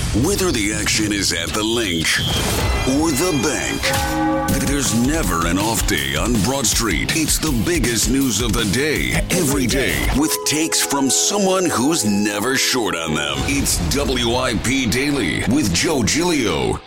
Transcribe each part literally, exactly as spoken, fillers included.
Whether the action is at the link or the bank, there's never an off day on Broad Street. It's the biggest news of the day, every day, with takes from someone who's never short on them. It's W I P Daily with Joe Giglio.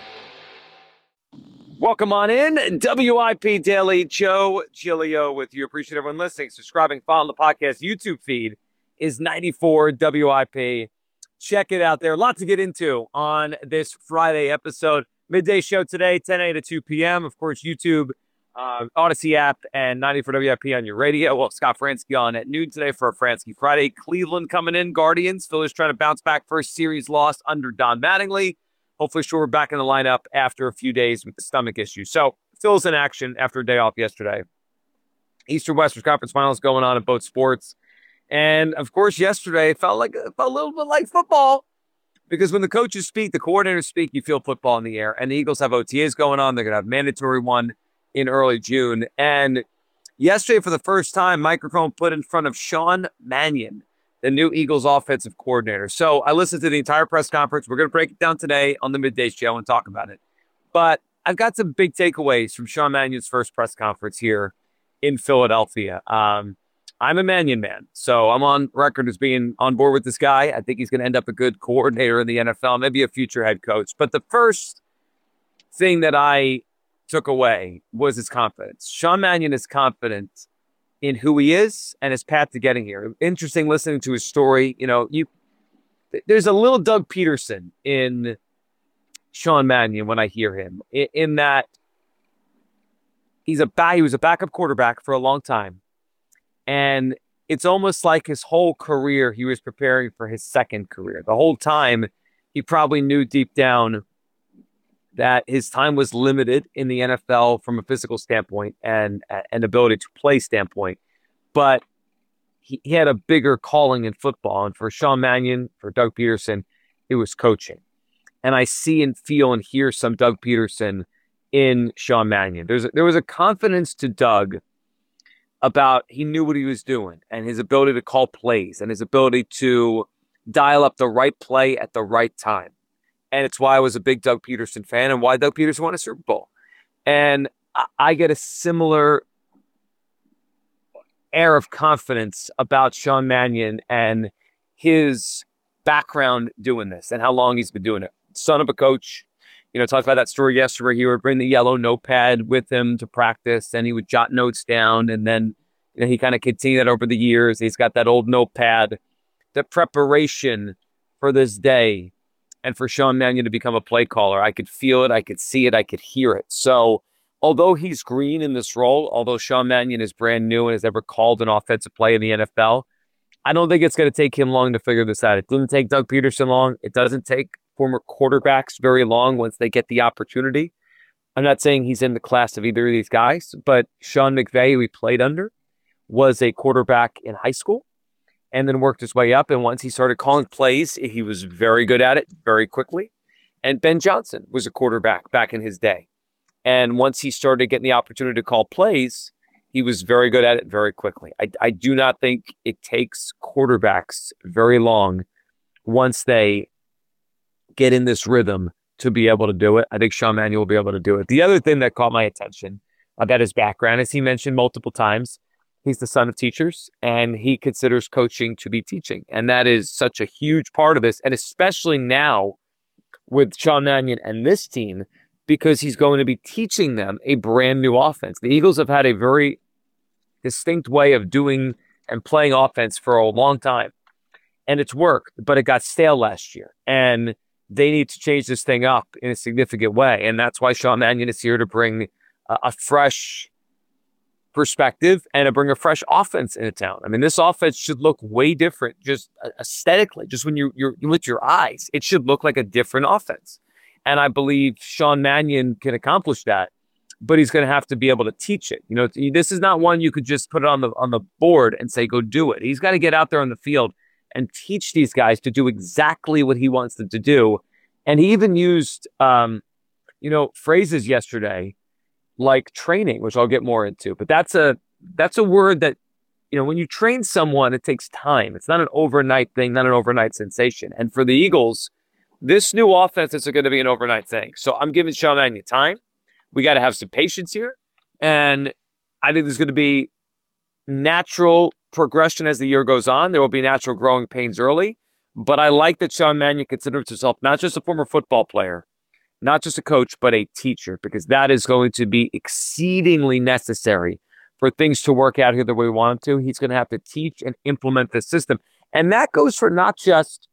Welcome on in. W I P Daily, Joe Giglio with you. Appreciate everyone listening, subscribing, following the podcast. YouTube feed is ninety-four W I P. Check it out there. A lot to get into on this Friday episode. Midday show today, ten a.m. to two p.m. Of course, YouTube, uh, Odyssey app, and ninety-four W I P on your radio. Well, Scott Franzke on at noon today for a Franzke Friday. Cleveland coming in. Guardians. Phillies trying to bounce back. First series loss under Don Mattingly. Hopefully, sure, we're back in the lineup after a few days with the stomach issue. So, Phil's in action after a day off yesterday. Eastern Western Conference Finals going on in both sports. And, of course, yesterday it felt like it felt a little bit like football because when the coaches speak, the coordinators speak, you feel football in the air. And the Eagles have O T As going on. They're going to have mandatory one in early June. And yesterday, for the first time, microphone put in front of Sean Mannion, the new Eagles offensive coordinator. So I listened to the entire press conference. We're going to break it down today on the Midday Show and talk about it. But I've got some big takeaways from Sean Mannion's first press conference here in Philadelphia. Um, I'm a Mannion man, so I'm on record as being on board with this guy. I think he's going to end up a good coordinator in the N F L, maybe a future head coach. But the first thing that I took away was his confidence. Sean Mannion is confident in who he is and his path to getting here. Interesting listening to his story. You know, you there's a little Doug Peterson in Sean Mannion when I hear him, in, in that he's a he was a backup quarterback for a long time. And it's almost like his whole career, he was preparing for his second career. The whole time, he probably knew deep down that his time was limited in the N F L from a physical standpoint and an ability to play standpoint. But he, he had a bigger calling in football. And for Sean Mannion, for Doug Peterson, it was coaching. And I see and feel and hear some Doug Peterson in Sean Mannion. There's a, there was a confidence to Doug about he knew what he was doing and his ability to call plays and his ability to dial up the right play at the right time. And it's why I was a big Doug Peterson fan and why Doug Peterson won a Super Bowl. And I, I get a similar air of confidence about Sean Mannion and his background doing this and how long he's been doing it. Son of a coach. You know, talked about that story yesterday. He would bring the yellow notepad with him to practice, and he would jot notes down. And then you know, he kind of continued that over the years. He's got that old notepad, the preparation for this day, and for Sean Mannion to become a play caller. I could feel it. I could see it. I could hear it. So although he's green in this role, although Sean Mannion is brand new and has never called an offensive play in the N F L, I don't think it's going to take him long to figure this out. It doesn't take Doug Peterson long. It doesn't take former quarterbacks very long once they get the opportunity. I'm not saying he's in the class of either of these guys, but Sean McVay, who he played under, was a quarterback in high school and then worked his way up. And once he started calling plays, he was very good at it very quickly. And Ben Johnson was a quarterback back in his day. And once he started getting the opportunity to call plays, he was very good at it very quickly. I, I do not think it takes quarterbacks very long once they get in this rhythm to be able to do it. I think Sean Mannion will be able to do it. The other thing that caught my attention about his background, as he mentioned multiple times, he's the son of teachers and he considers coaching to be teaching. And that is such a huge part of this. And especially now with Sean Mannion and this team, because he's going to be teaching them a brand new offense. The Eagles have had a very distinct way of doing and playing offense for a long time. And it's worked, but it got stale last year. And they need to change this thing up in a significant way. And that's why Sean Mannion is here to bring a, a fresh perspective and to bring a fresh offense into town. I mean, this offense should look way different just aesthetically. Just when you you're, you with your eyes, it should look like a different offense. And I believe Sean Mannion can accomplish that, but he's going to have to be able to teach it. You know, this is not one you could just put it on the on the board and say, go do it. He's got to get out there on the field and teach these guys to do exactly what he wants them to do. And he even used, um, you know, phrases yesterday like training, which I'll get more into. But that's a that's a word that, you know, when you train someone, it takes time. It's not an overnight thing, not an overnight sensation. And for the Eagles, this new offense isn't going to be an overnight thing. So I'm giving Sean Mannion time. We got to have some patience here. And I think there's going to be natural progression as the year goes on. There will be natural growing pains early. But I like that Sean Mannion considers himself not just a former football player, not just a coach, but a teacher, because that is going to be exceedingly necessary for things to work out here the way we want them to. He's going to have to teach and implement the system. And that goes for not just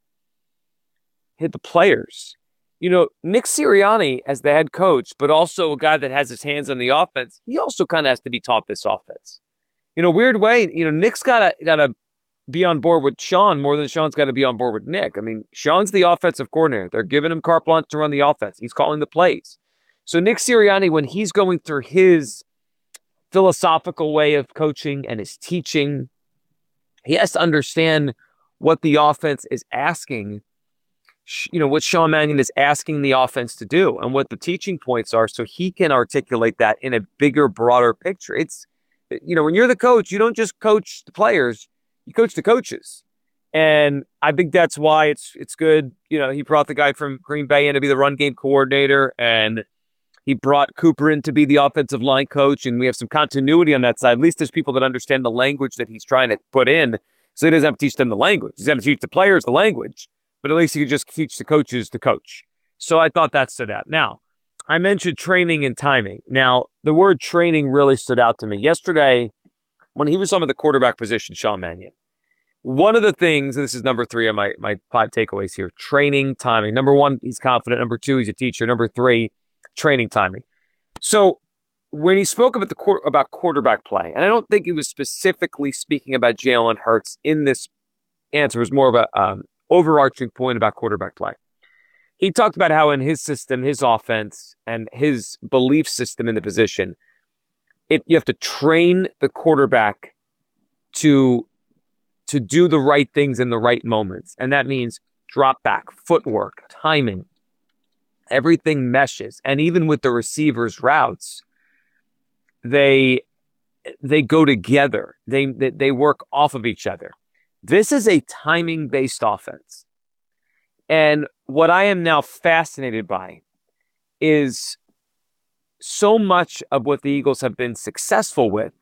hit the players. You know, Nick Sirianni as the head coach, but also a guy that has his hands on the offense, he also kind of has to be taught this offense. You know, weird way, you know, Nick's got to got to be on board with Sean more than Sean's got to be on board with Nick. I mean, Sean's the offensive coordinator. They're giving him carte blanche to run the offense. He's calling the plays. So Nick Sirianni, when he's going through his philosophical way of coaching and his teaching, he has to understand what the offense is asking, you know, what Sean Mannion is asking the offense to do and what the teaching points are so he can articulate that in a bigger, broader picture. It's, you know, when you're the coach, you don't just coach the players, you coach the coaches. And I think that's why it's it's good. You know, he brought the guy from Green Bay in to be the run game coordinator, and he brought Cooper in to be the offensive line coach, and we have some continuity on that side. At least there's people that understand the language that he's trying to put in, so he doesn't have to teach them the language. He's got to teach the players the language, but at least he could just teach the coaches to coach. So I thought that stood out. Now, I mentioned training and timing. Now, the word training really stood out to me. Yesterday, when he was on the quarterback position, Sean Mannion, one of the things, and this is number three of my, my five takeaways here, training, timing. Number one, he's confident. Number two, he's a teacher. Number three, training, timing. So when he spoke about the about quarterback play, and I don't think he was specifically speaking about Jalen Hurts in this answer, it was more of an um, overarching point about quarterback play. He talked about how in his system, his offense, and his belief system in the position, it, you have to train the quarterback to to do the right things in the right moments. And that means drop back, footwork, timing, everything meshes. And even with the receivers' routes, they they go together. They, they, they work off of each other. This is a timing-based offense. And what I am now fascinated by is so much of what the Eagles have been successful with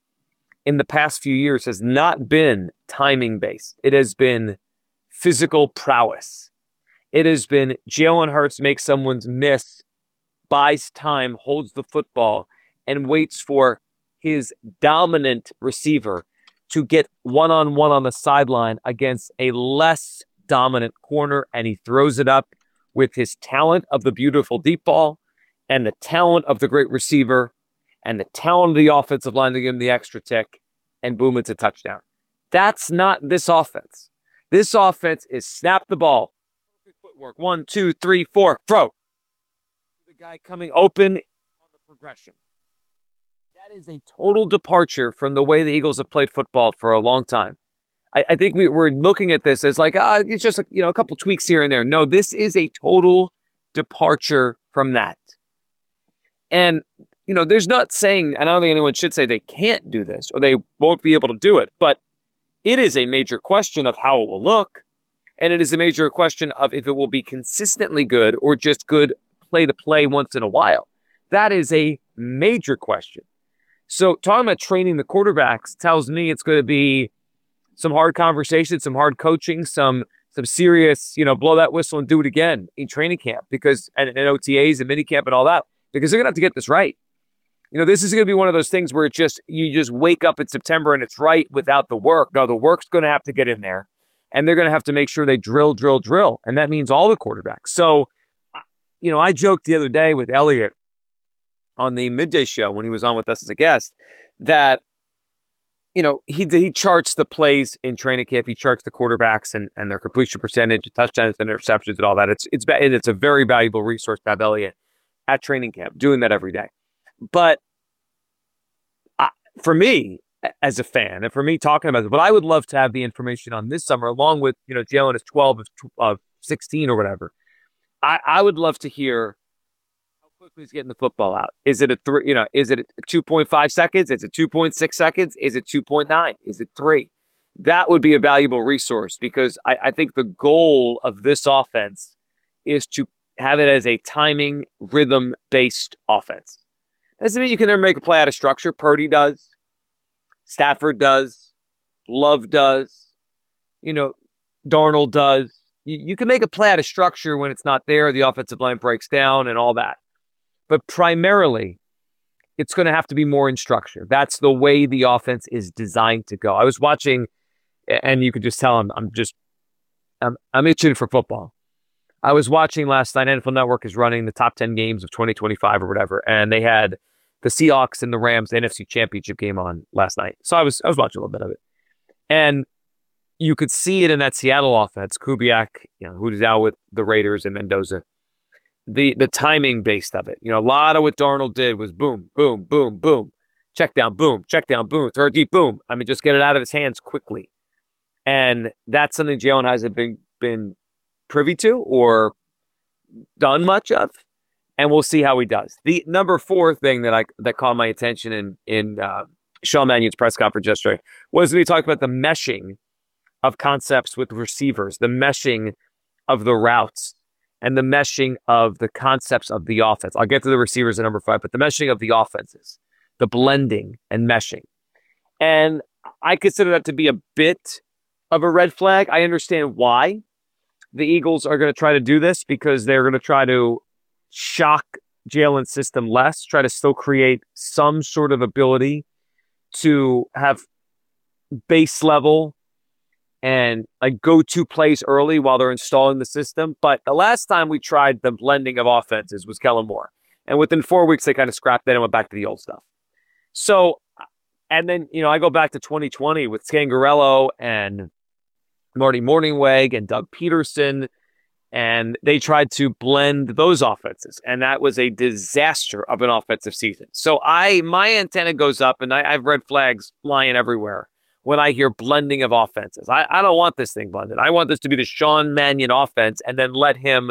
in the past few years has not been timing-based. It has been physical prowess. It has been Jalen Hurts makes someone's miss, buys time, holds the football, and waits for his dominant receiver to get one-on-one on the sideline against a less dominant corner, and he throws it up with his talent of the beautiful deep ball and the talent of the great receiver and the talent of the offensive line to give him the extra tick, and boom, it's a touchdown. That's not this offense. This offense is snap the ball. Footwork. One, two, three, four, throw. The guy coming open on the progression. That is a total departure from the way the Eagles have played football for a long time. I, I think we, we're looking at this as like, ah, it's just a, you know, a couple tweaks here and there. No, this is a total departure from that. And, you know, there's not saying, and I don't think anyone should say they can't do this or they won't be able to do it, but it is a major question of how it will look. And it is a major question of if it will be consistently good or just good play to play once in a while. That is a major question. So talking about training the quarterbacks tells me it's going to be some hard conversations, some hard coaching, some some serious, you know, blow that whistle and do it again in training camp because and, and O T As and minicamp and all that, because they're going to have to get this right. You know, this is going to be one of those things where it just you just wake up in September and it's right without the work. No, the work's going to have to get in there, and they're going to have to make sure they drill, drill, drill, and that means all the quarterbacks. So, you know, I joked the other day with Elliot on the midday show when he was on with us as a guest that, you know, he he charts the plays in training camp. He charts the quarterbacks and, and their completion percentage, touchdowns, and interceptions, and all that. It's it's it's a very valuable resource to have Elliot at training camp doing that every day. But I, for me, as a fan, and for me talking about it, but I would love to have the information on this summer, along with, you know, Jalen is twelve of, of sixteen or whatever. I, I would love to hear how quickly he's getting the football out. Is it a three? You know, is it two point five seconds? Is it two point six seconds? Is it two point nine? Is it three? That would be a valuable resource because I, I think the goal of this offense is to have it as a timing, rhythm-based offense. Doesn't mean you can never make a play out of structure. Purdy does. Stafford does. Love does. You know, Darnold does. You, you can make a play out of structure when it's not there. The offensive line breaks down and all that. But primarily, it's going to have to be more in structure. That's the way the offense is designed to go. I was watching, and you could just tell I'm, I'm just, I'm, I'm itching for football. I was watching last night. N F L Network is running the top ten games of twenty twenty-five or whatever, and they had the Seahawks and the Rams, the N F C Championship game on last night. So I was I was watching a little bit of it, and you could see it in that Seattle offense. Kubiak, you know, who's out with the Raiders, and Mendoza. The the timing based of it, you know, a lot of what Darnold did was boom, boom, boom, boom, check down, boom, check down, boom, third deep, boom. I mean, just get it out of his hands quickly, and that's something Jalen hasn't been been privy to or done much of, and we'll see how he does. The number four thing that I that caught my attention in in uh, Sean Mannion's press conference yesterday was when he talked about the meshing of concepts with receivers, the meshing of the routes, and the meshing of the concepts of the offense. I'll get to the receivers at number five, but the meshing of the offenses, the blending and meshing. And I consider that to be a bit of a red flag. I understand why the Eagles are going to try to do this, because they're going to try to shock Jalen's system less, try to still create some sort of ability to have base level and like go-to plays early while they're installing the system. But the last time we tried the blending of offenses was Kellen Moore. And within four weeks, they kind of scrapped that and went back to the old stuff. So, and then, you know, I go back to twenty twenty with Scangarello and Marty Morningweg and Doug Peterson, and they tried to blend those offenses, and that was a disaster of an offensive season. So I, my antenna goes up, and I, I've red flags flying everywhere when I hear blending of offenses. I, I don't want this thing blended. I want this to be the Sean Mannion offense, and then let him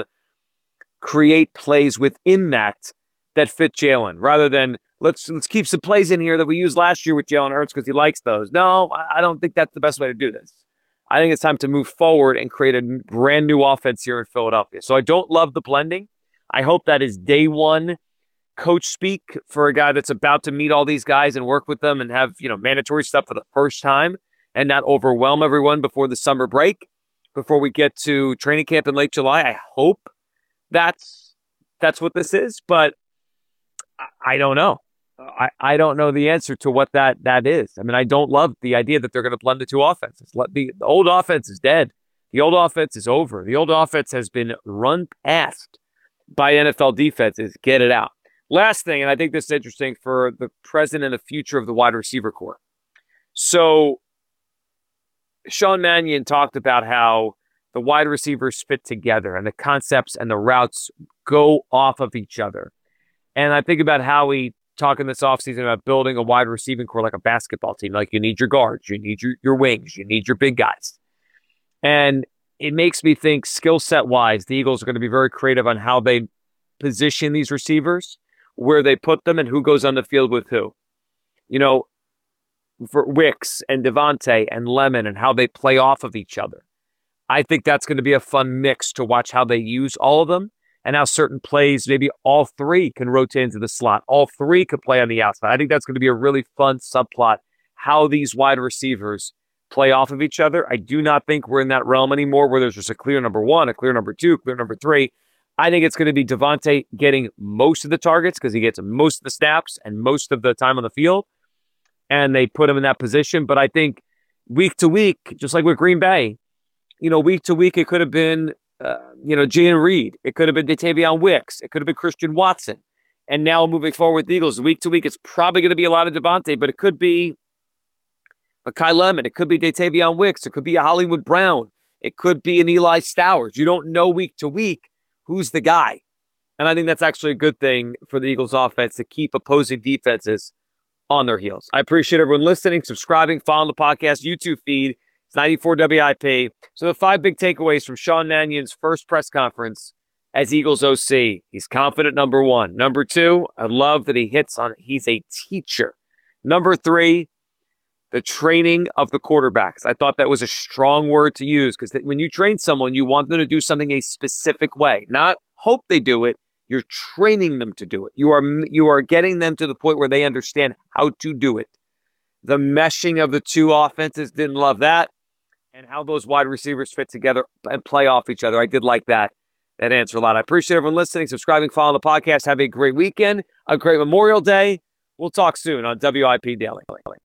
create plays within that that fit Jalen, rather than let's let's keep some plays in here that we used last year with Jalen Hurts because he likes those. No, I don't think that's the best way to do this. I think it's time to move forward and create a brand new offense here in Philadelphia. So I don't love the blending. I hope that is day one coach speak for a guy that's about to meet all these guys and work with them and have, you know, mandatory stuff for the first time and not overwhelm everyone before the summer break, before we get to training camp in late July. I hope that's that's what this is, but I, I don't know. I, I don't know the answer to what that that is. I mean, I don't love the idea that they're going to blend the two offenses. Let the, the old offense is dead. The old offense is over. The old offense has been run past by N F L defenses. Get it out. Last thing, and I think this is interesting for the present and the future of the wide receiver core. So Sean Mannion talked about how the wide receivers fit together and the concepts and the routes go off of each other. And I think about how we talking this offseason about building a wide receiving core like a basketball team. Like, you need your guards, you need your, your wings, you need your big guys. And it makes me think skill set wise, the Eagles are going to be very creative on how they position these receivers, where they put them, and who goes on the field with who. You know, for Wicks and Devontae and Lemon, and how they play off of each other. I think that's going to be a fun mix to watch how they use all of them. And how certain plays, maybe all three can rotate into the slot. All three could play on the outside. I think that's going to be a really fun subplot, how these wide receivers play off of each other. I do not think we're in that realm anymore where there's just a clear number one, a clear number two, clear number three. I think it's going to be Devontae getting most of the targets because he gets most of the snaps and most of the time on the field. And they put him in that position. But I think week to week, just like with Green Bay, you know, week to week, it could have been Uh, you know, Jayden Reed. It could have been Datavion Wicks. It could have been Christian Watson. And now moving forward with the Eagles, week to week, it's probably going to be a lot of Devontae, but it could be a Kai Lemon. It could be Datavion Wicks. It could be a Hollywood Brown. It could be an Eli Stowers. You don't know week to week who's the guy. And I think that's actually a good thing for the Eagles offense to keep opposing defenses on their heels. I appreciate everyone listening, subscribing, following the podcast YouTube feed. ninety-four W I P. So the five big takeaways from Sean Mannion's first press conference as Eagles O C. He's confident, number one. Number two, I love that he hits on, he's a teacher. Number three, the training of the quarterbacks. I thought that was a strong word to use because when you train someone, you want them to do something a specific way, not hope they do it. You're training them to do it. You are you are getting them to the point where they understand how to do it. The meshing of the two offenses, didn't love that. And how those wide receivers fit together and play off each other. I did like that. That answered a lot. I appreciate everyone listening, subscribing, following the podcast. Have a great weekend, a great Memorial Day. We'll talk soon on W I P Daily.